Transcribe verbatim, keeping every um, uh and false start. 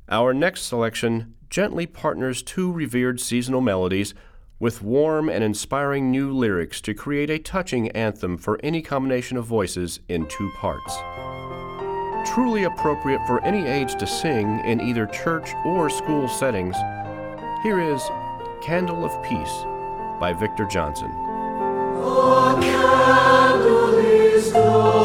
Our next selection gently partners two revered seasonal melodies with warm and inspiring new lyrics to create a touching anthem for any combination of voices in two parts. Truly appropriate for any age to sing in either church or school settings, here is Candle of Peace by Victor Johnson. The candle is gone.